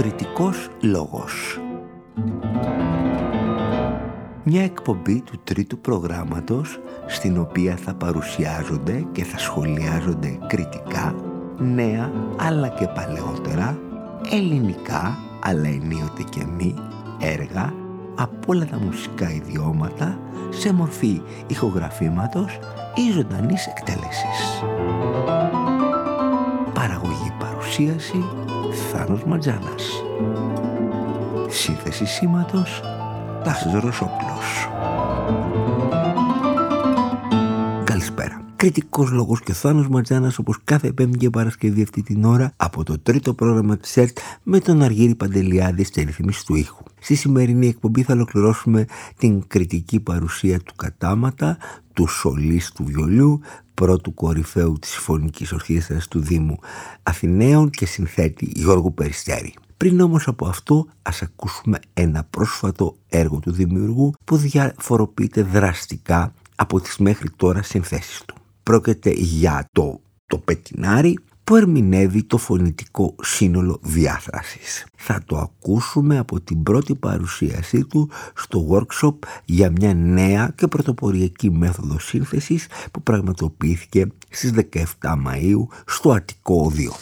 Κριτικός λόγος. Μια εκπομπή του τρίτου προγράμματος στην οποία θα παρουσιάζονται και θα σχολιάζονται κριτικά νέα αλλά και παλαιότερα, ελληνικά αλλά ενίοτε και μη έργα από όλα τα μουσικά ιδιώματα σε μορφή ηχογραφήματος ή ζωντανής εκτέλεσης. Παραγωγή παρουσίαση Θάνος Ματζάνας. Σύνθεση σήματος Τάσος Ρωσόπουλος. Καλησπέρα. Κριτικός λόγος και ο Θάνος Ματζάνας, όπως κάθε Πέμπτη και Παρασκευή αυτή την ώρα, από το τρίτο πρόγραμμα της ΕΡΤ με τον Αργύρη Παντελιάδη στη ρύθμιση του ήχου. Στη σημερινή εκπομπή θα ολοκληρώσουμε την κριτική παρουσία του Κατάματα, του σολίστ του βιολιού, πρώτου κορυφαίου της Συμφωνικής Ορχήστρας του Δήμου Αθηναίων και συνθέτη Γιώργου Περιστέρη. Πριν όμως από αυτό, ας ακούσουμε ένα πρόσφατο έργο του δημιουργού που διαφοροποιείται δραστικά από τις μέχρι τώρα συνθέσεις του. Πρόκειται για το Πετινάρι που ερμηνεύει το φωνητικό σύνολο διάθρασης. Θα το ακούσουμε από την πρώτη παρουσίασή του στο workshop για μια νέα και πρωτοποριακή μέθοδο σύνθεσης που πραγματοποιήθηκε στις 17 Μαΐου στο Αττικό Οδείο.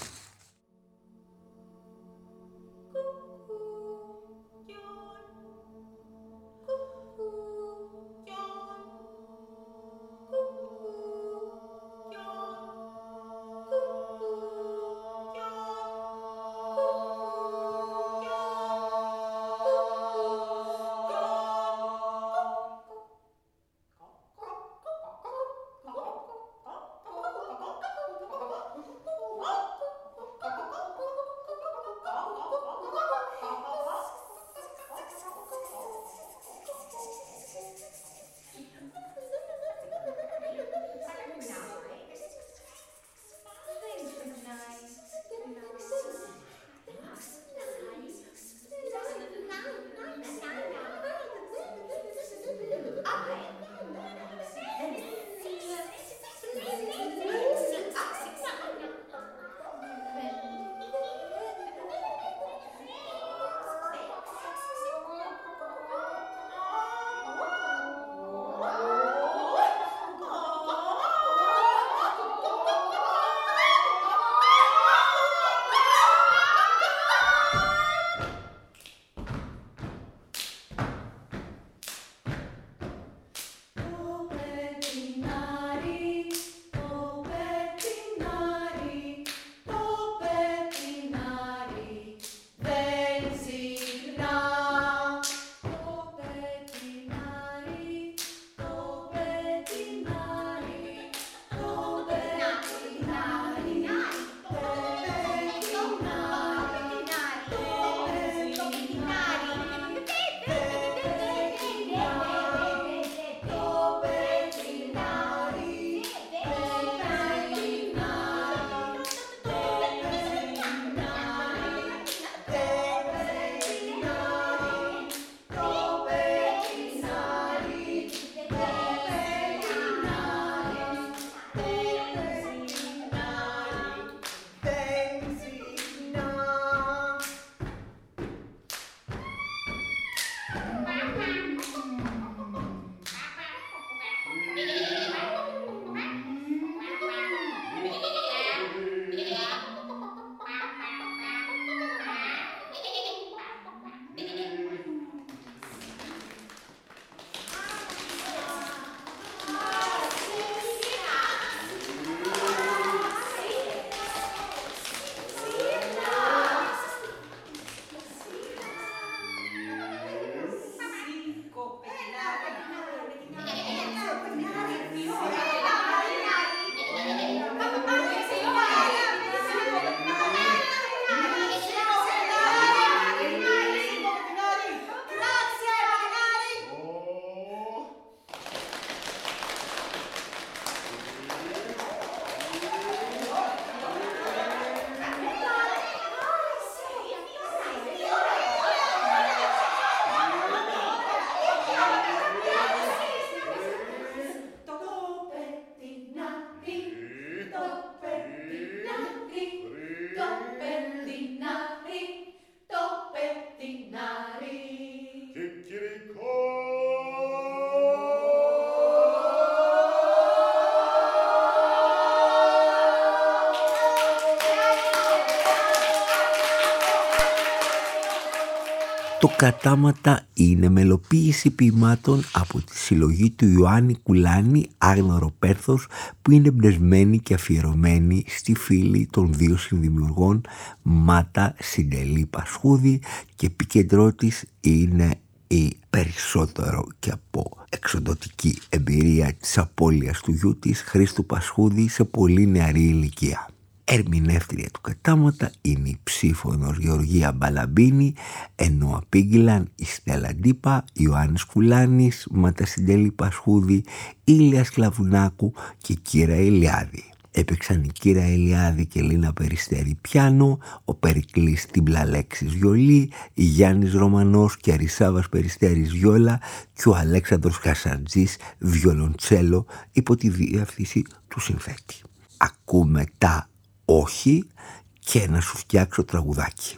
Το Κατάματα είναι μελοποίηση ποιημάτων από τη συλλογή του Ιωάννη Κουλάνη Άγνορο Πέρθος, που είναι εμπνευσμένη και αφιερωμένη στη φίλη των δύο συνδημιουργών Μάτα Συντελή Πασχούδη, και επίκεντρό της είναι η περισσότερο και από εξοντωτική εμπειρία της απώλειας του γιού της Χρήστου Πασχούδη σε πολύ νεαρή ηλικία. Ερμηνεύτρια του Κατάματα είναι η ψήφωνος Γεωργία Μπαλαμπίνη, ενώ απήγγειλαν η Στέλλα Ντίπα, Ιωάννης Κουλάνης, Μάτα Συντελή Πασχούδη, Ήλια Σκλαβουνάκου και Κύρα Ηλιάδη. Έπαιξαν η Κύρα Ηλιάδη και Λίνα Περιστέρη πιάνο, ο Περικλής Τιμπλαλέξης βιολί, η Γιάννης Ρωμανός και Αρισάβας Περιστέρης βιόλα και ο Αλέξανδρος Χασαντζής βιολοντσέλο υπό τη διεύθυνση του συνθέτη. Ακούμε τα «Όχι» και να σου φτιάξω τραγουδάκι.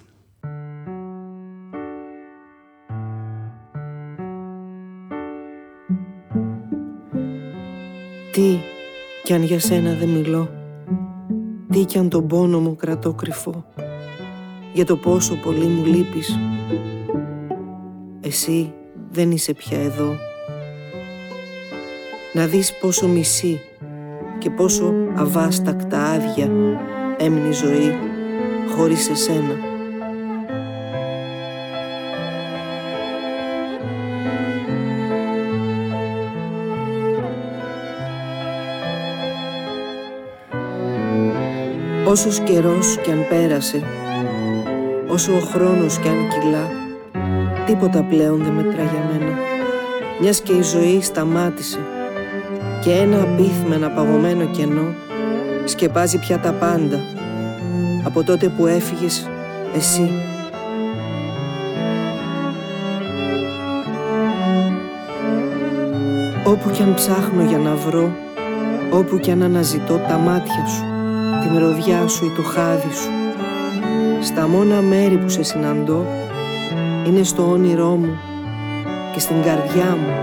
Τι κι αν για σένα δεν μιλώ, τι κι αν τον πόνο μου κρατώ κρυφό, για το πόσο πολύ μου λείπεις, εσύ δεν είσαι πια εδώ. Να δεις πόσο μισή και πόσο αβάστακτα άδεια έμεινε η ζωή χωρίς εσένα. Όσος καιρός κι αν πέρασε, όσο ο χρόνος κι αν κυλά, τίποτα πλέον δεν μετρά για μένα, μιας και η ζωή σταμάτησε και ένα απίθμενα παγωμένο κενό σκεπάζει πια τα πάντα από τότε που έφυγες εσύ. Όπου κι αν ψάχνω για να βρω, όπου κι αν αναζητώ τα μάτια σου, τη μυρωδιά σου ή το χάδι σου, στα μόνα μέρη που σε συναντώ είναι στο όνειρό μου και στην καρδιά μου.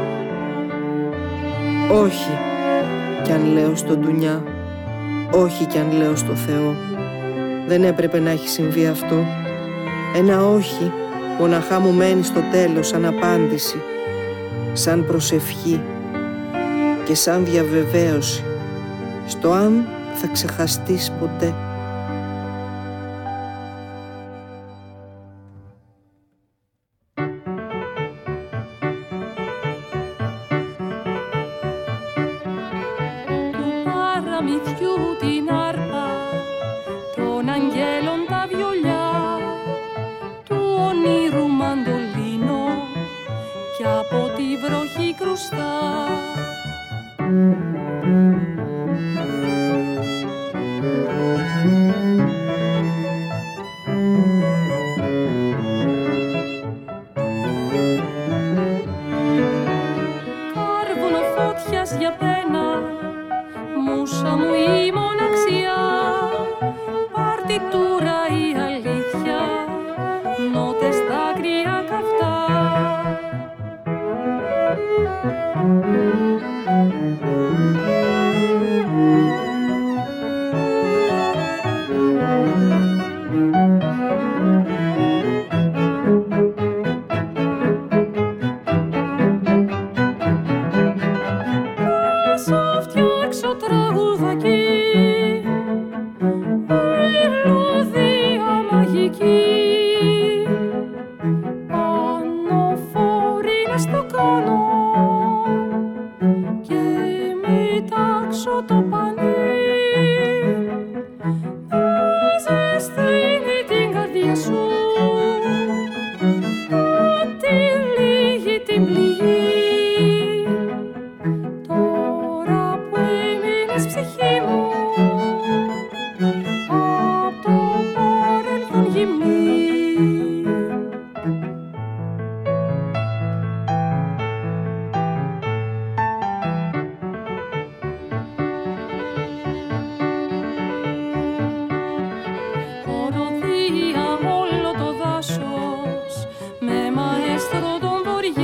Όχι κι αν λέω στον ντουνιά, όχι κι αν λέω στο Θεό, δεν έπρεπε να έχει συμβεί αυτό. Ένα όχι μοναχά μου μένει στο τέλος σαν απάντηση, σαν προσευχή και σαν διαβεβαίωση στο αν θα ξεχαστείς ποτέ.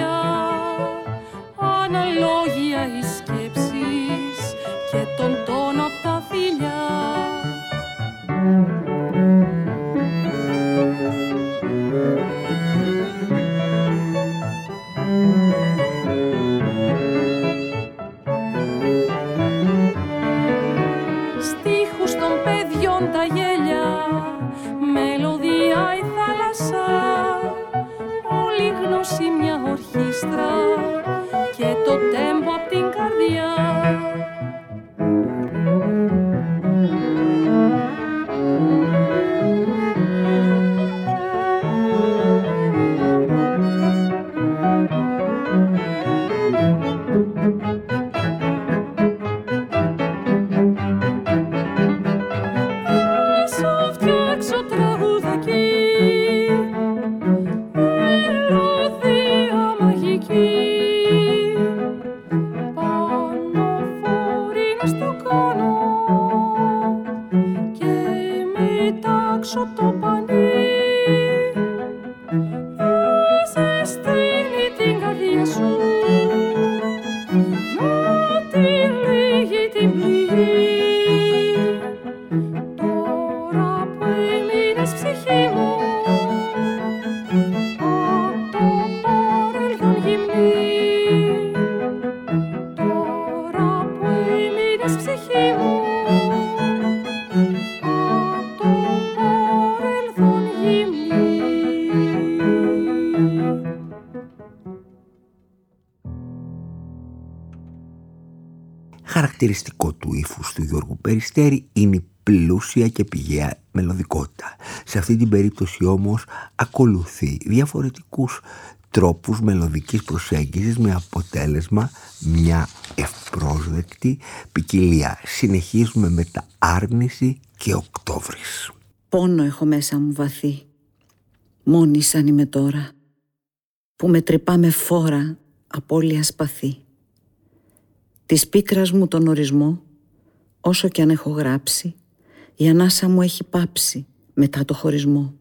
αναλόγια οι σκέψεις και τον τόνο δώσω το πανί. Θα στείλει την καρδιά σου να τη λύγει την πληγή. Τώρα που έμεινες ψυχή μου απ' το παρελθόν γυμνή. Τώρα που έμεινες ψυχή μου απ' το παρελθόν γυμνή. Χαρακτηριστικό του ύφους του Γιώργου Περιστέρη είναι η πλούσια και πηγαία μελωδικότητα. Σε αυτή την περίπτωση όμως ακολουθεί διαφορετικούς τρόπους μελωδικής προσέγγισης με αποτέλεσμα μια ευπρόσδεκτη ποικιλία. Συνεχίζουμε με τα Άρνηση και Οκτώβρης. Πόνο έχω μέσα μου βαθύ, μόνη σαν είμαι τώρα, που με τρυπά με φόρα απώλεια σπαθή. Της πίκρας μου τον ορισμό, όσο κι αν έχω γράψει, η ανάσα μου έχει πάψει μετά το χωρισμό.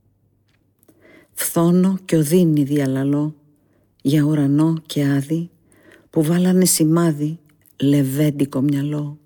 Φθώνω και οδύνη διαλαλώ για ουρανό και άδη που βάλανε σημάδι λεβέντικο μυαλό.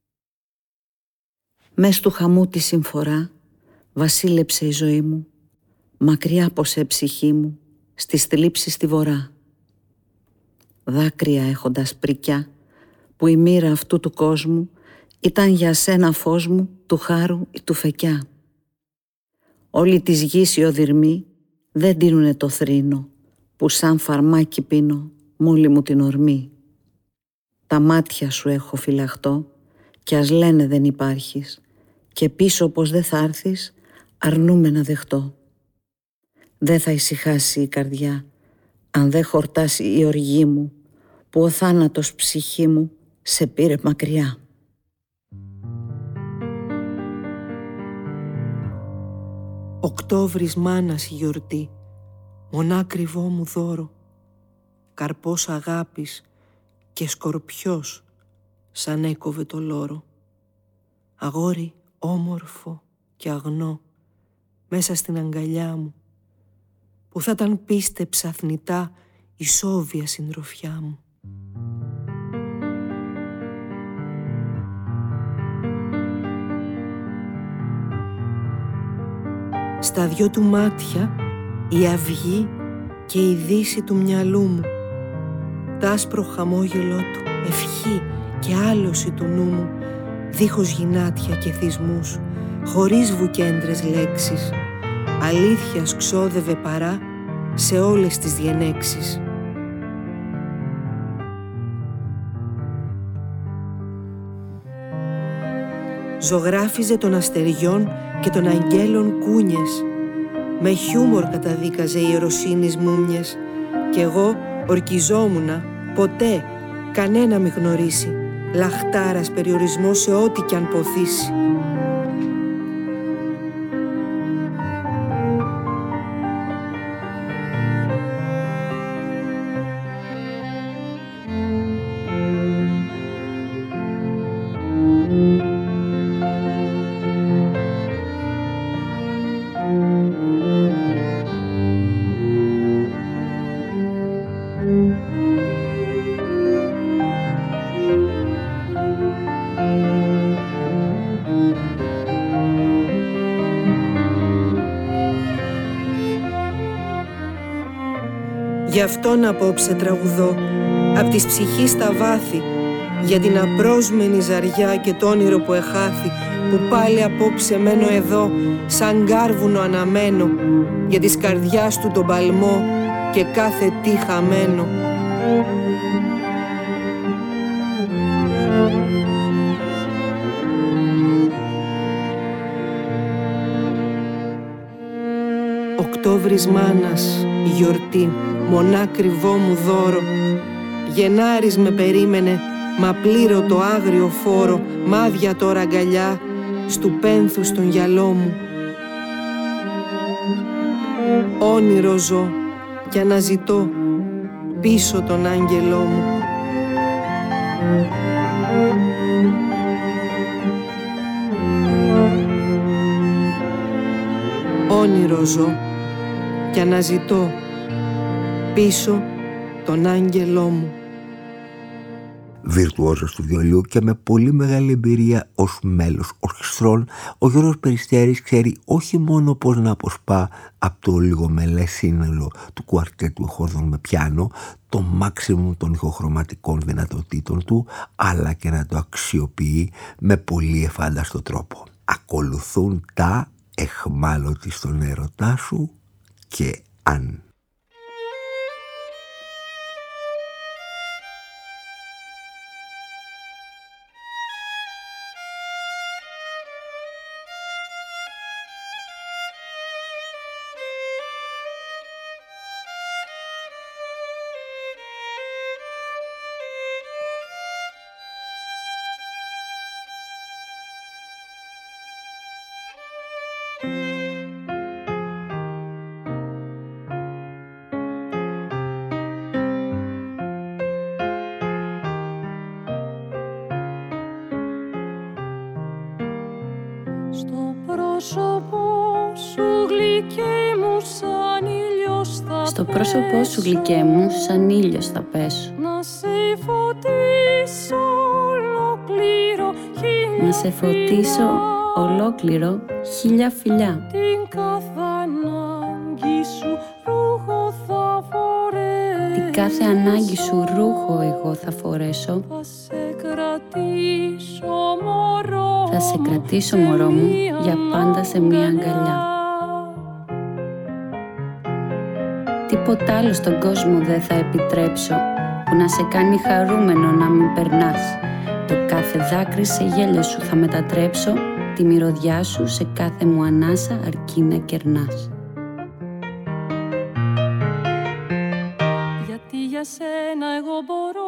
Μες του χαμού τη συμφορά βασίλεψε η ζωή μου, μακριά από σε ψυχή μου, στις θλίψεις στη βορρά. Δάκρυα έχοντας πρικιά, που η μοίρα αυτού του κόσμου ήταν για σένα φως μου, του χάρου ή του φεκιά. Όλοι της γης οι οδυρμοί δεν τίνουνε το θρήνο, που σαν φαρμάκι πίνω μόλι μου την ορμή. Τα μάτια σου έχω φυλαχτώ, κι ας λένε δεν υπάρχεις, και πίσω πως δεν θα έρθεις, αρνούμε να δεχτώ. Δεν θα ησυχάσει η καρδιά, αν δεν χορτάσει η οργή μου, που ο θάνατος ψυχή μου σε πήρε μακριά. Οκτώβρης μάνας η γιορτή, μονάκριβό μου δώρο, καρπός αγάπης και σκορπιός σαν έκοβε το λόρο. Αγόρι όμορφο και αγνό μέσα στην αγκαλιά μου, που θα ήταν πίστεψα θνητά η σόβια συντροφιά μου. Στα δυο του μάτια η αυγή και η δύση του μυαλού μου, τ' άσπρο χαμόγελό του, ευχή και άλωση του νου μου, δίχως γυνάτια και θυσμούς, χωρίς βουκέντρες λέξεις, αλήθειας ξόδευε παρά σε όλες τις διενέξεις. Ζωγράφιζε των αστεριών και των αγγέλων κούνιες, με χιούμορ καταδίκαζε η ιεροσύνης μούμιες, κι εγώ ορκιζόμουνα ποτέ κανένα μη γνωρίσει, λαχτάρας περιορισμό σε ό,τι κι αν ποθήσει. Γι' αυτόν απόψε τραγουδώ, απ' της ψυχής τα βάθη, για την απρόσμενη ζαριά και το όνειρο που εχάθη, που πάλι απόψε μένω εδώ, σαν κάρβουνο αναμένω, για της καρδιάς του τον παλμό και κάθε τι χαμένο. Οκτώβρης μάνας, η γιορτή, μονάκριβό μου δώρο. Γενάρης με περίμενε, μα πλήρω το άγριο φόρο, μάδια τώρα αγκαλιά, στου πένθους τον γυαλό μου. Όνειρο ζω κι αναζητώ πίσω τον άγγελό μου. όνειρο ζω και αναζητώ πίσω τον άγγελό μου. Βιρτουόζος του βιολίου και με πολύ μεγάλη εμπειρία ως μέλος ορχιστρών, ο Γιώργος Περιστέρης ξέρει όχι μόνο πώς να αποσπά από το λιγομελές σύνολο του κουαρτέτου εχόρδων με πιάνο το μάξιμουμ των ηχοχρωματικών δυνατοτήτων του, αλλά και να το αξιοποιεί με πολύ εφάνταστο τρόπο. Ακολουθούν τα «Εχμάλωτη στον έρωτά σου» και «Αν». Στο πρόσωπό σου γλυκέ μου σαν ήλιος θα Στο πρόσωπό σου γλυκέ μου σαν ήλιος θα πέσω. να σε φωτίσω ολόκληρο Να σε φωτίσω ολόκληρο χίλια φιλιά. την κάθε ανάγκη σου ρούχο θα φορέσω. Την κάθε ανάγκη σου ρούχο εγώ θα φορέσω. Θα σε κρατήσω μωρό Θα σε κρατήσω μωρό μου για πάντα σε μία αγκαλιά. Τίποτα άλλο στον κόσμο δεν θα επιτρέψω που να σε κάνει χαρούμενο να μην περνάς. Το κάθε δάκρυ σε γέλιο σου θα μετατρέψω, τη μυρωδιά σου σε κάθε μου ανάσα αρκεί να κερνάς. γιατί για σένα εγώ μπορώ.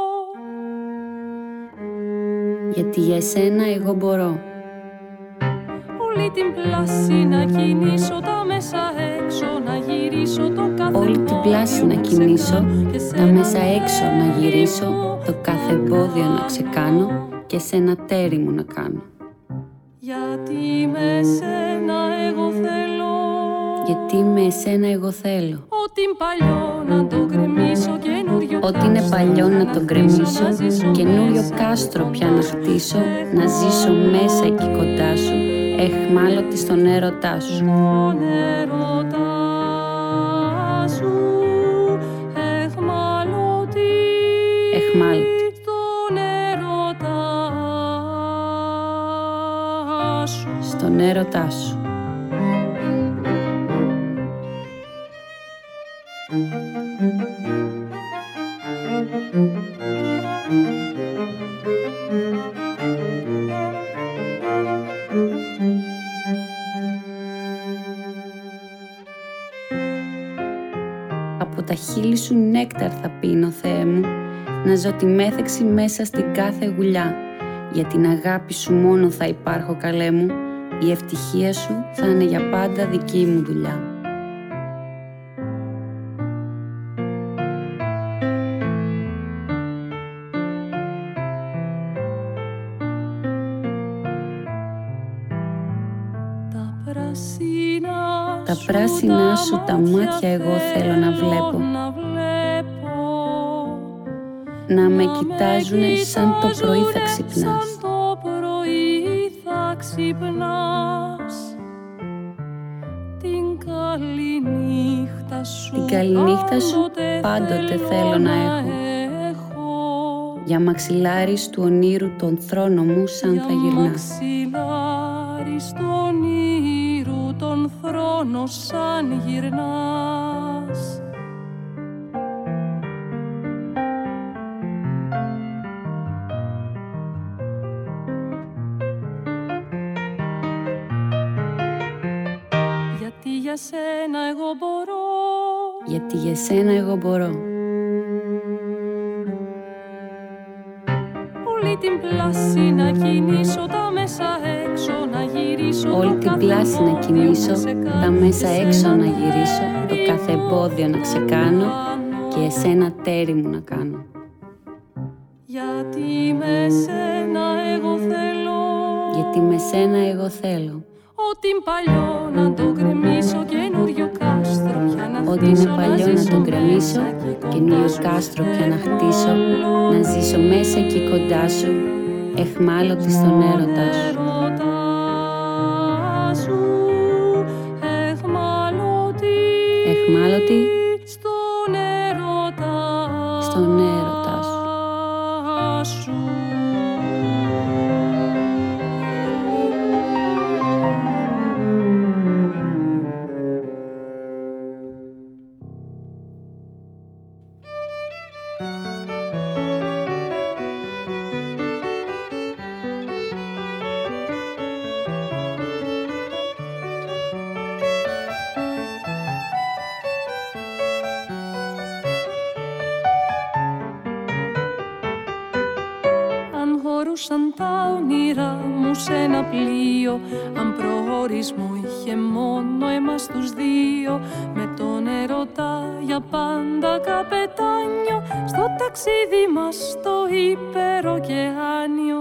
Γιατί για εσένα εγώ μπορώ Όλη την πλάση να κινήσω, τα μέσα έξω να γυρίσω, το κάθε όλη την πλάση να κινήσω, τα μέσα έξω να γυρίσω, το κάθε εμπόδιο να ξεκάνω και σε ένα τέρι μου να κάνω. γιατί με σένα εγώ θέλω. Γιατί με εσένα εγώ θέλω. Ό,τι είναι παλιό να το γκρεμίσω, καινούριο Ό,τι είναι παλιό να τον γκρεμίσω, καινούριο κάστρο πια να χτίσω, να ζήσω μέσα εκεί κοντά σου, εχμάλωτη στον έρωτά σου. τον έρωτά σου, εχμαλωτή. Εχμάλωτη. Στον έρωτά σου. Στον έρωτά σου. Από τα χείλη σου νέκταρ θα πίνω, Θεέ μου, να ζω τη μέθεξη μέσα στην κάθε γουλιά. Για την αγάπη σου μόνο θα υπάρχω, καλέ μου, η ευτυχία σου θα είναι για πάντα δική μου δουλειά. Τα πράσινα σου τα μάτια εγώ θέλω να βλέπω, να με κοιτάζουνε σαν το πρωί θα ξυπνάς. Την καληνύχτα σου πάντοτε θέλω να έχω, για μαξιλάρι του ονείρου τον θρόνο μου σαν θα γυρνά. Μαξιλάρι στον όνειρου τον θρόνο σαν γυρνάς. Γιατί για σένα εγώ μπορώ. Γιατί για σένα εγώ μπορώ. Όλη την πλάση να κινήσω, τα μέσα έξω να γυρίσω. Όλη την πλάση να κινήσω, τα μέσα έξω να γυρίσω, το κάθε εμπόδιο να ξεκάνω και εσένα τέρι μου να κάνω. Γιατί με σένα εγώ θέλω. Γιατί με σένα εγώ θέλω. Ό,τι είναι παλιό να το γκρεμίσω, καινούριο κάστρο πια να χτίσω. Ό,τι είναι παλιό να το γκρεμίσω, καινούριο κάστρο πια να χτίσω. Να ζήσω μέσα εκεί κοντά σου, εχμάλωτη στον έρωτά σου. Εχμάλωτη στον έρωτα σου. Σαν τα όνειρά μου σε ένα πλοίο, αν προορισμό είχε μόνο εμάς τους δύο, με τον έρωτα για πάντα καπετάνιο, στο ταξίδι μας στο υπεροκεάνιο.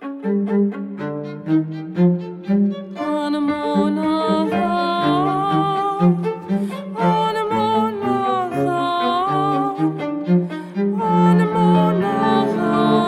Αν μονάχα, αν μονάχα, αν μονάχα,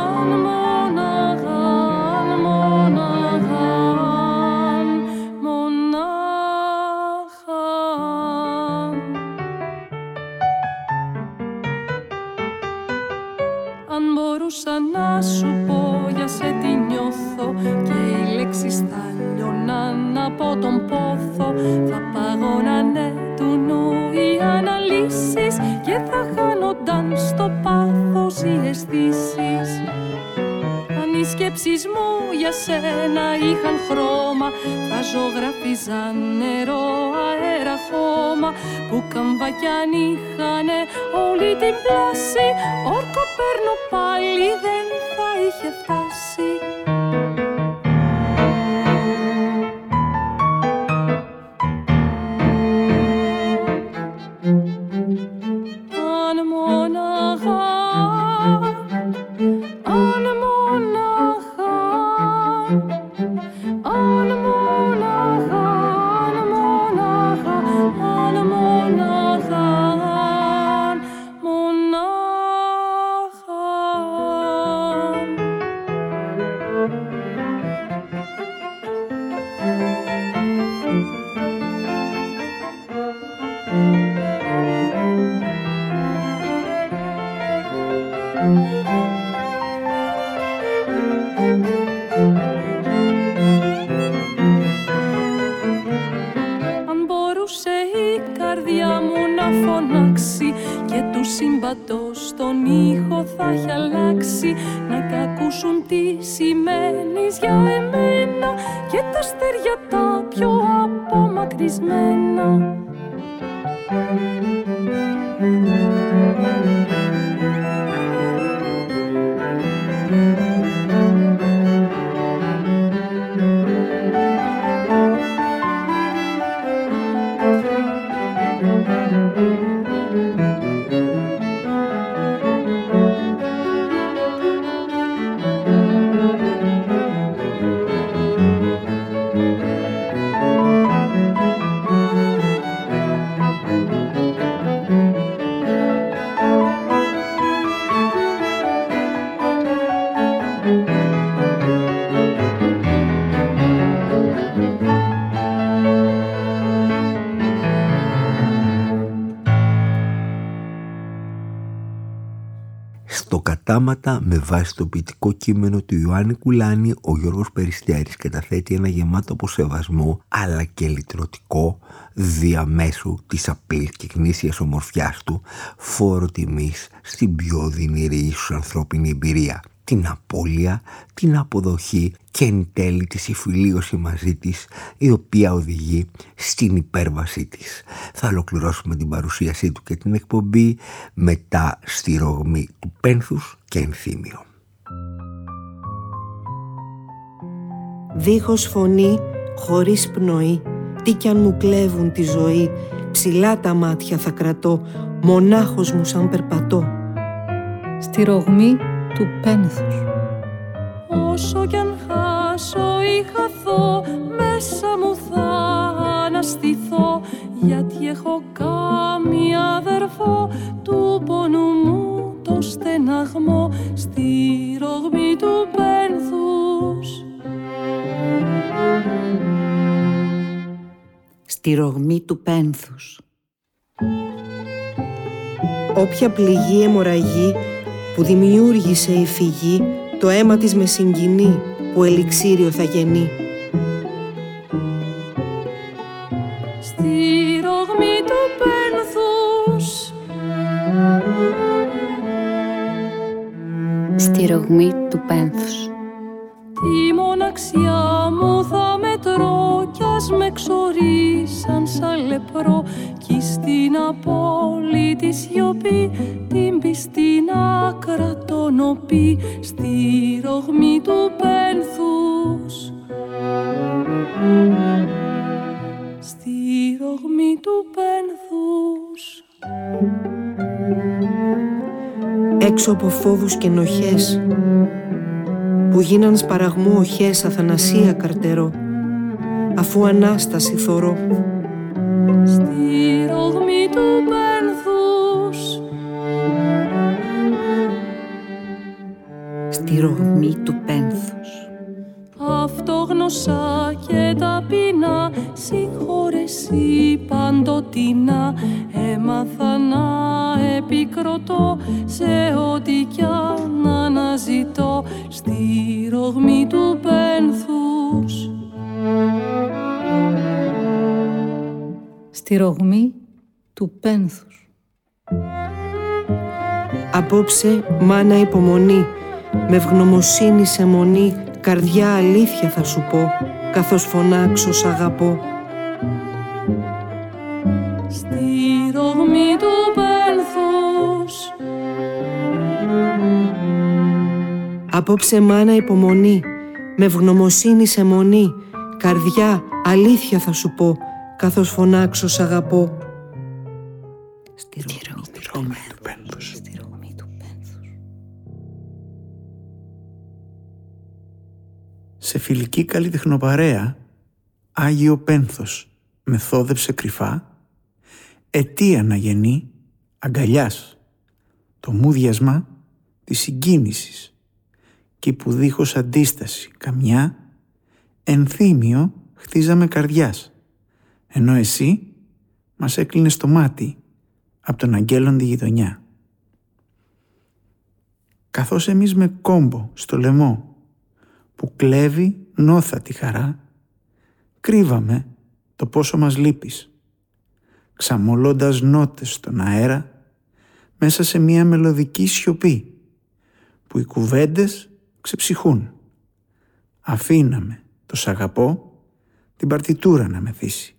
να σου πω για σε τι νιώθω και οι λέξεις θα λιώναν από τον πόθο, θα παγώνανε του νου οι αναλύσεις και θα χάνονταν στο πάθος οι αισθήσεις. Αν οι σκέψεις μου για σένα είχαν χρώμα, θα ζωγραφίζαν νερό, αέρα, χώμα, που καμβακιάν είχανε όλη την πλάση, όρκο παίρνω πάλι δεν θα είχε φτάσει. Αν μονάχα, αν μονάχα, αν μονάχα, αν μονάχα, αν μονάχα, αν μπορούσε η καρδιά μου να φωνάξει και του σύμπαντος τον ήχο θα έχει αλλάξει, να κακούσουν τι σημαίνεις για εμένα και τα αστέρια τα πιο απομακρυσμένα. Κατάματα, με βάση το ποιητικό κείμενο του Ιωάννη Κουλάνη, ο Γιώργος Περιστέρης καταθέτει ένα γεμάτο από σεβασμό αλλά και λυτρωτικό, διαμέσου της απλής και γνήσιας ομορφιάς του, φόρο τιμής στην πιο οδυνηρή ίσως ανθρώπινη εμπειρία, την απώλεια, την αποδοχή και εν τέλει τη συμφιλίωση μαζί της, η οποία οδηγεί στην υπέρβασή της. Θα ολοκληρώσουμε την παρουσίασή του και την εκπομπή μετά στη ρογμή του πένθους και ενθύμιο. Δίχως φωνή, χωρίς πνοή, τι κι αν μου κλέβουν τη ζωή, ψηλά τα μάτια θα κρατώ, μονάχος μου σαν περπατώ. Στη ρογμή του πένθους. Όσο κι αν χάσω ή χαθώ, μέσα μου θα στηθώ, γιατί έχω κάμει αδερφό του πόνου μου το στεναγμό στη ρογμή του πένθους. Στη ρογμή του πένθους. Όποια πληγή αιμορραγή που δημιούργησε η φυγή, το αίμα της με συγκινεί, που ελιξίριο θα γεννεί. Στη ρογμή του πένθους. Στη ρογμή του πένθους. Τη μοναξιά μου θα μετρώ κι ας με ξορίσαν σαν λεπρό, κι στην απόλυτη σιωπή την πιστή να κρατώνοπη στη ρογμή του πένθους. Στη ρογμή του πένθους. Έξω από φόβους και νοχές που γίναν σπαραγμού οχές, αθανασία καρτερώ, αφού Ανάσταση θωρώ. Στη ρογμή του πένθους. Στη ρογμή του πένθους. Αυτόγνωσα και ταπεινά, συγχώρεση παντοτινά, έμαθα να επικροτώ σε ό,τι κι αν αναζητώ στη ρογμή του πένθους. Στη ρογμή του πένθους. Απόψε, μάνα υπομονή, με ευγνωμοσύνη σε μονή, καρδιά αλήθεια θα σου πω, καθώς φωνάξω σ' αγαπώ. Στη ρογμή του πένθους. Απόψε, μάνα υπομονή, με ευγνωμοσύνη σε μονή, καρδιά αλήθεια θα σου πω, καθώς φωνάξω σ' αγαπώ. Στη ρογμή του πένθους. Στη ρογμή του πένθους. Σε φιλική καλλιτεχνοπαρέα, Άγιο Πένθος μεθόδευσε κρυφά, αιτία να γεννεί αγκαλιάς, το μούδιασμα της συγκίνησης, κι που δίχως αντίσταση καμιά, ενθύμιο χτίζαμε καρδιάς, ενώ εσύ μας έκλεινες το μάτι απ' τον αγγέλοντη γειτονιά. Καθώς εμείς με κόμπο στο λαιμό που κλέβει νόθα τη χαρά, κρύβαμε το πόσο μας λείπεις, ξαμολώντας νότες στον αέρα μέσα σε μια μελωδική σιωπή που οι κουβέντες ξεψυχούν. Αφήναμε το σ' αγαπώ την παρτιτούρα να μεθύσει.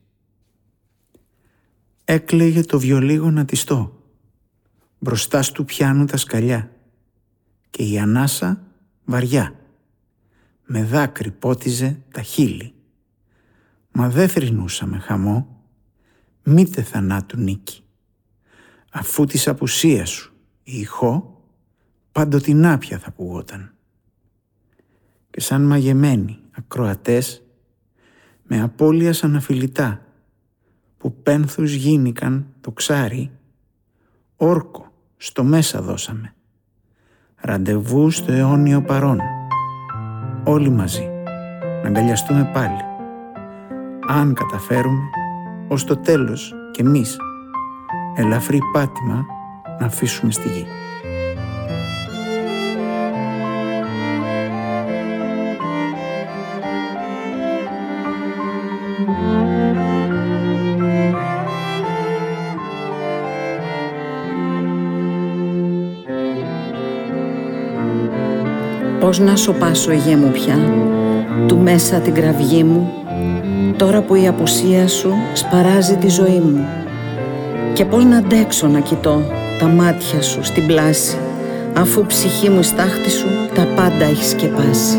Έκλαιγε το βιολί γονατιστό, μπροστά στου πιάνου τα σκαλιά, και η ανάσα βαριά με δάκρυ πότιζε τα χείλη. Μα δε θρηνούσαμε χαμό, μήτε θανάτου νίκη, αφού της απουσίας σου η ηχό παντοτινά πια θα ακουγόταν. Και σαν μαγεμένοι ακροατές, με απώλειας αναφιλητά, που πένθους γίνηκαν το ξάρι, όρκο στο μέσα δώσαμε, ραντεβού στο αιώνιο παρόν, όλοι μαζί να αγκαλιαστούμε πάλι, αν καταφέρουμε ως το τέλος κι εμείς ελαφρύ πάτημα να αφήσουμε στη γη. Πώς να σωπάσω γέ μου πια, του μέσα την κραυγή μου, τώρα που η απουσία σου σπαράζει τη ζωή μου. Και πώς να αντέξω να κοιτώ τα μάτια σου στην πλάση, αφού ψυχή μου η στάχτη σου τα πάντα έχει σκεπάσει.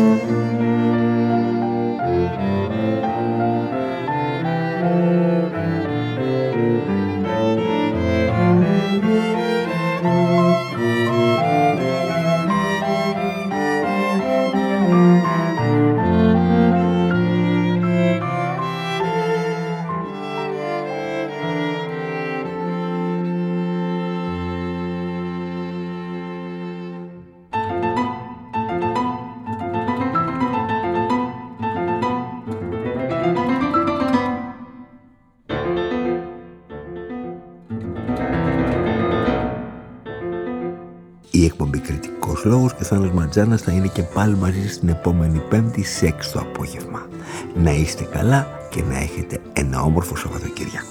και ο Θάνος Ματζάνας θα είναι και πάλι μαζί σας την επόμενη Πέμπτη σε 6 το απόγευμα. Να είστε καλά και να έχετε ένα όμορφο Σαββατοκύριακο.